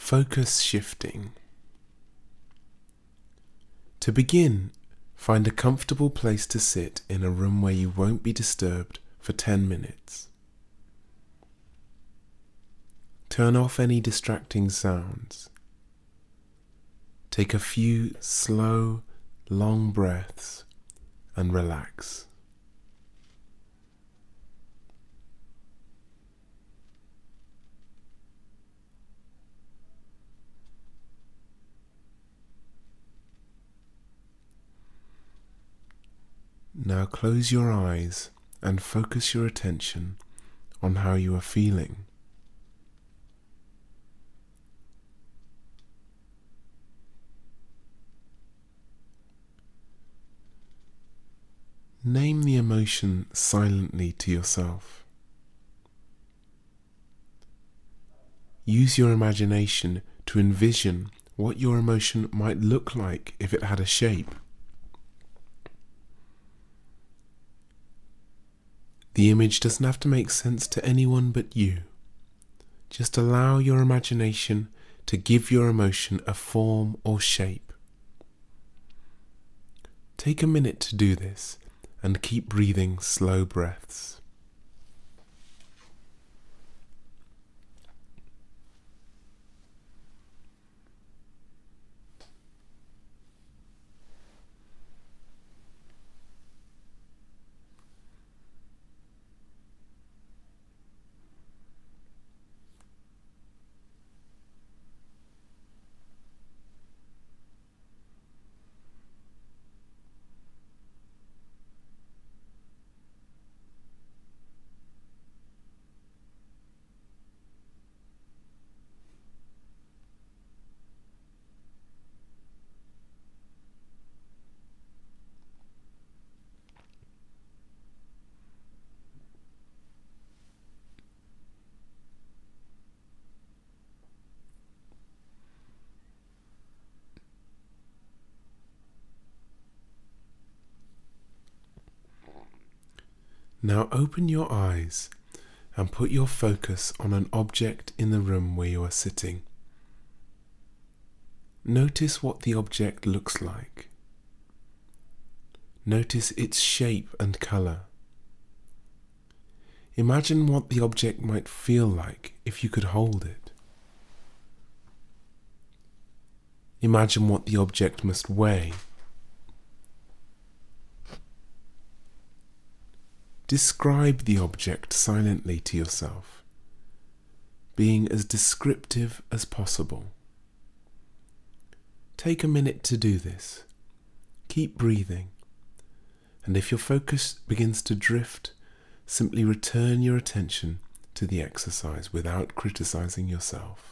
Focus shifting. To begin, find a comfortable place to sit in a room where you won't be disturbed for 10 minutes. Turn off any distracting sounds. Take a few slow, long breaths and relax. Now close your eyes and focus your attention on how you are feeling. Name the emotion silently to yourself. Use your imagination to envision what your emotion might look like if it had a shape. The image doesn't have to make sense to anyone but you. Just allow your imagination to give your emotion a form or shape. Take a minute to do this and keep breathing slow breaths. Now open your eyes and put your focus on an object in the room where you are sitting. Notice what the object looks like. Notice its shape and colour. Imagine what the object might feel like if you could hold it. Imagine what the object must weigh. Describe the object silently to yourself, being as descriptive as possible. Take a minute to do this. Keep breathing, and if your focus begins to drift, simply return your attention to the exercise without criticizing yourself.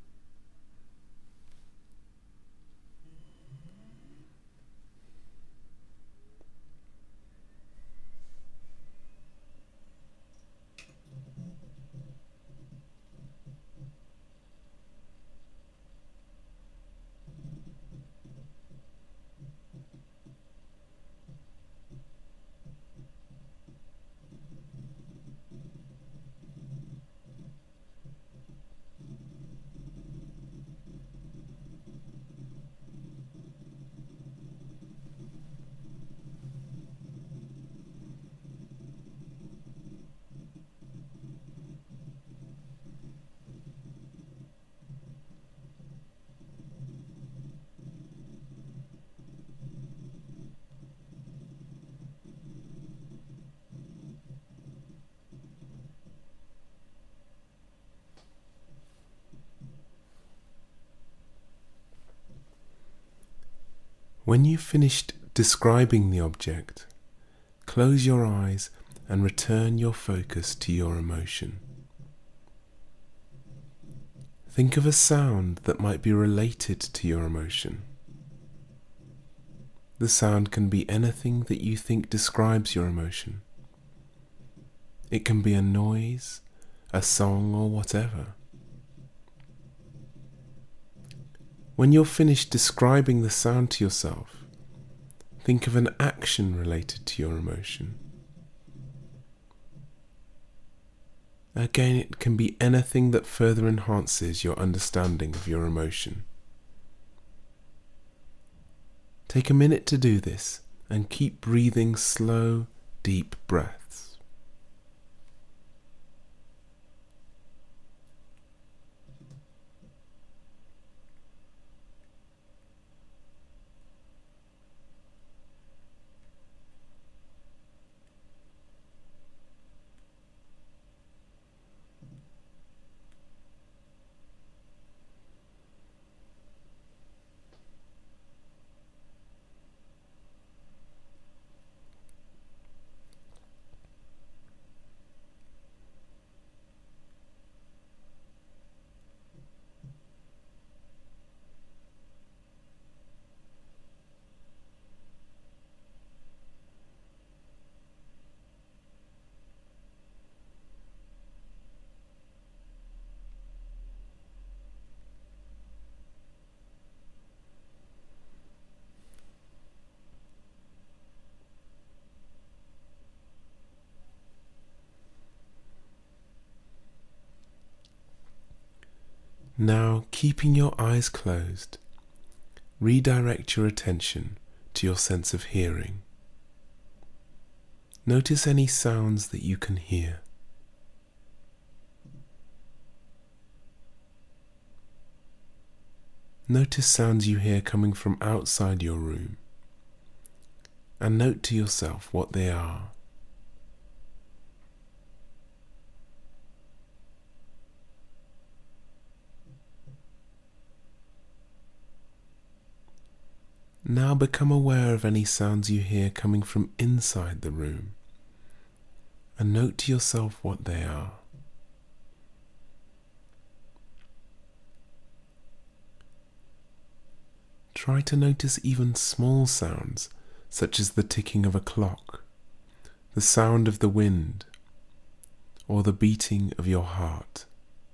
When you've finished describing the object, close your eyes and return your focus to your emotion. Think of a sound that might be related to your emotion. The sound can be anything that you think describes your emotion. It can be a noise, a song, or whatever. When you're finished describing the sound to yourself, think of an action related to your emotion. Again, it can be anything that further enhances your understanding of your emotion. Take a minute to do this and keep breathing slow, deep breaths. Now, keeping your eyes closed, redirect your attention to your sense of hearing. Notice any sounds that you can hear. Notice sounds you hear coming from outside your room, and note to yourself what they are. Now become aware of any sounds you hear coming from inside the room, and note to yourself what they are. Try to notice even small sounds, such as the ticking of a clock, the sound of the wind, or the beating of your heart.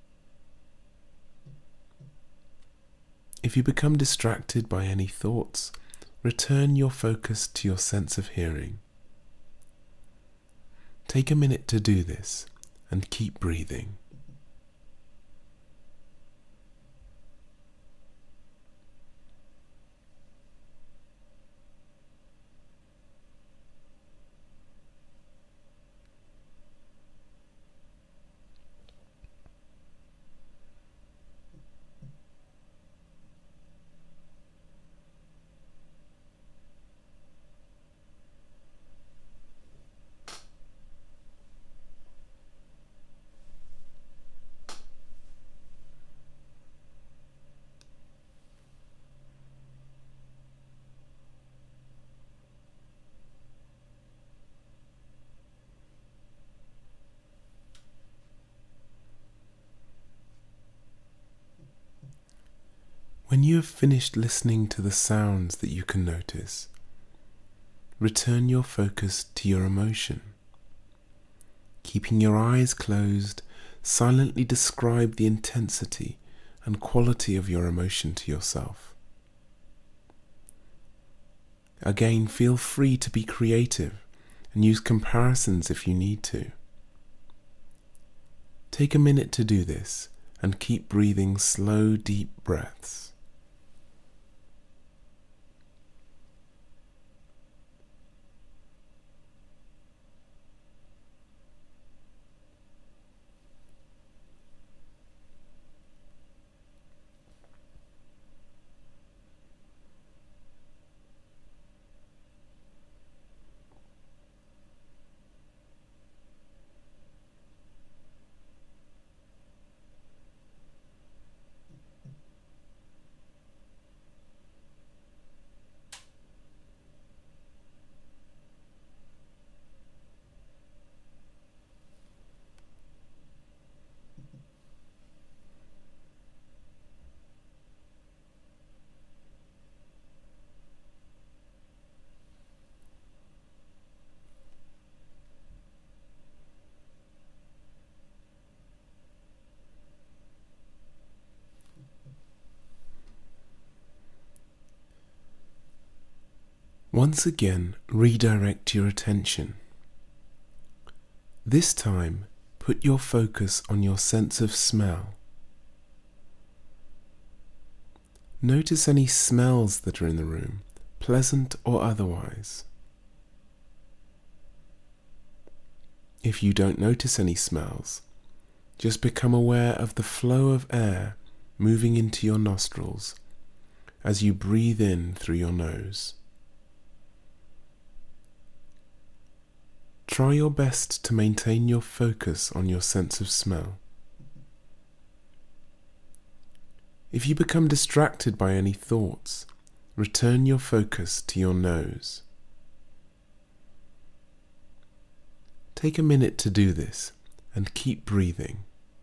If you become distracted by any thoughts, return your focus to your sense of hearing. Take a minute to do this and keep breathing. When you have finished listening to the sounds that you can notice, return your focus to your emotion. Keeping your eyes closed, silently describe the intensity and quality of your emotion to yourself. Again, feel free to be creative and use comparisons if you need to. Take a minute to do this and keep breathing slow, deep breaths. Once again, redirect your attention. This time, put your focus on your sense of smell. Notice any smells that are in the room, pleasant or otherwise. If you don't notice any smells, just become aware of the flow of air moving into your nostrils as you breathe in through your nose. Try your best to maintain your focus on your sense of smell. If you become distracted by any thoughts, return your focus to your nose. Take a minute to do this and keep breathing.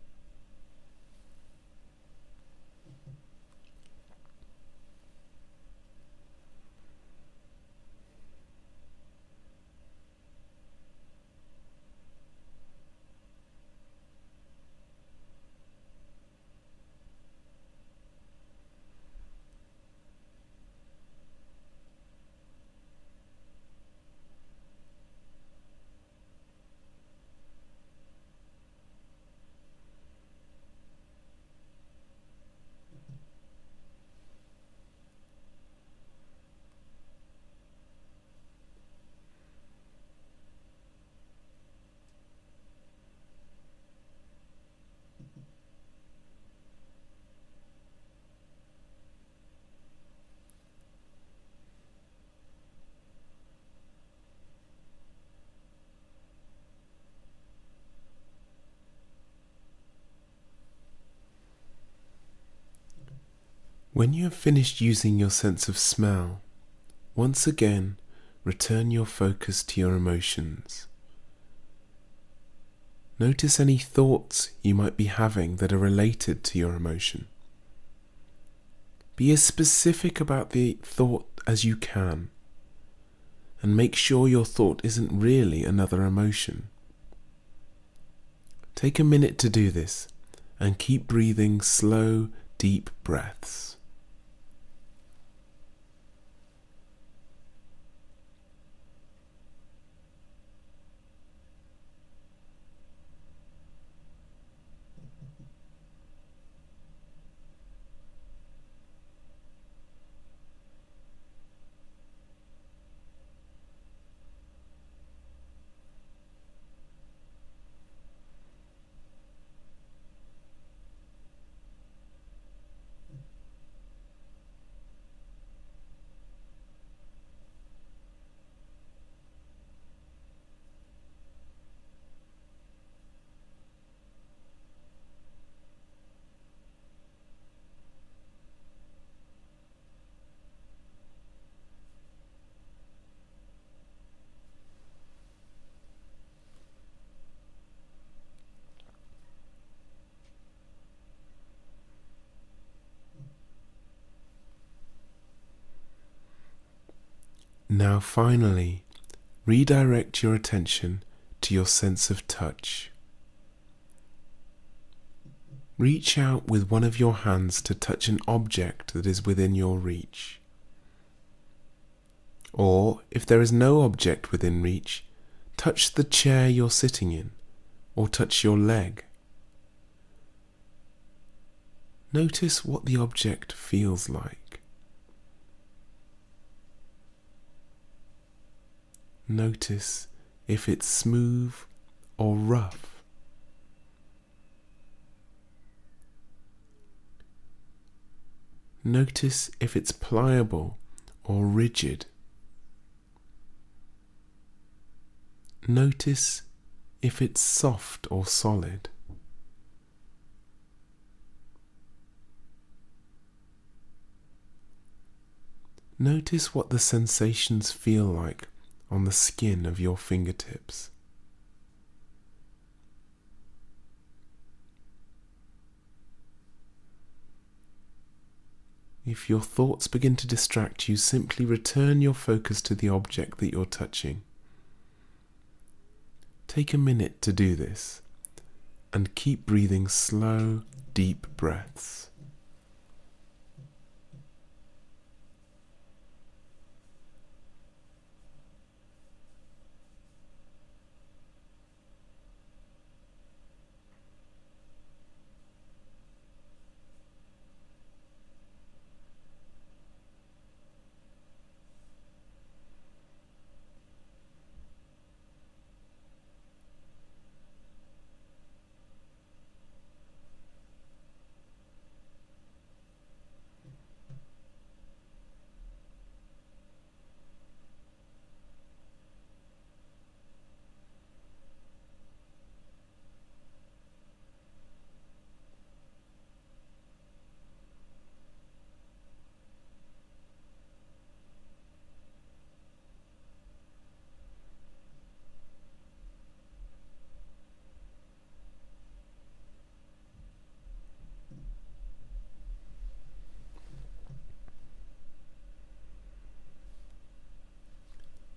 When you have finished using your sense of smell, once again return your focus to your emotions. Notice any thoughts you might be having that are related to your emotion. Be as specific about the thought as you can, and make sure your thought isn't really another emotion. Take a minute to do this, and keep breathing slow, deep breaths. Now finally, redirect your attention to your sense of touch. Reach out with one of your hands to touch an object that is within your reach. Or, if there is no object within reach, touch the chair you're sitting in, or touch your leg. Notice what the object feels like. Notice if it's smooth or rough. Notice if it's pliable or rigid. Notice if it's soft or solid. Notice what the sensations feel like on the skin of your fingertips. If your thoughts begin to distract you, simply return your focus to the object that you're touching. Take a minute to do this, and keep breathing slow, deep breaths.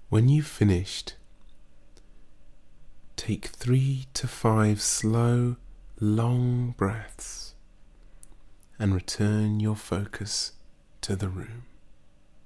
When you've finished, take 3 to 5 slow, long breaths and return your focus to the room.